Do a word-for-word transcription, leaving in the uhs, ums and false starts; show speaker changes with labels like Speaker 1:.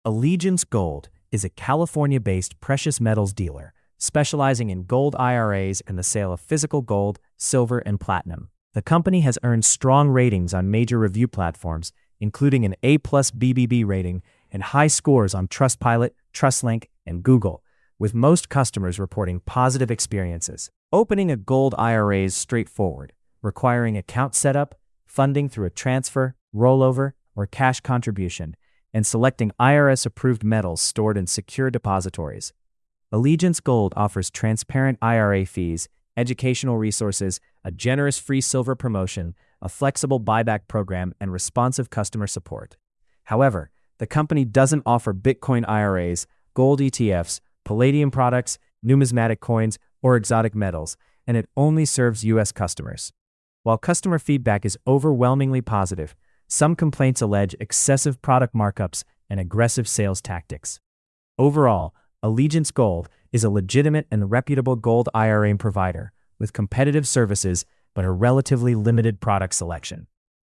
Speaker 1: Allegiance Gold is a California-based precious metals dealer specializing in gold I R As and the sale of physical gold, silver, and platinum. The company has earned strong ratings on major review platforms, including an A plus B B B rating and high scores on Trustpilot, TrustLink, and Google, with most customers reporting positive experiences. Opening a gold I R A is straightforward, requiring account setup, funding through a transfer, rollover, or cash contribution, and selecting I R S-approved metals stored in secure depositories. Allegiance Gold offers transparent I R A fees, educational resources, a generous free silver promotion, a flexible buyback program, and responsive customer support. However, the company doesn't offer Bitcoin I R As, gold E T Fs, palladium products, numismatic coins, or exotic metals, and it only serves U S customers. While customer feedback is overwhelmingly positive, some complaints allege excessive product markups and aggressive sales tactics. Overall, Allegiance Gold is a legitimate and reputable gold I R A provider with competitive services but a relatively limited product selection.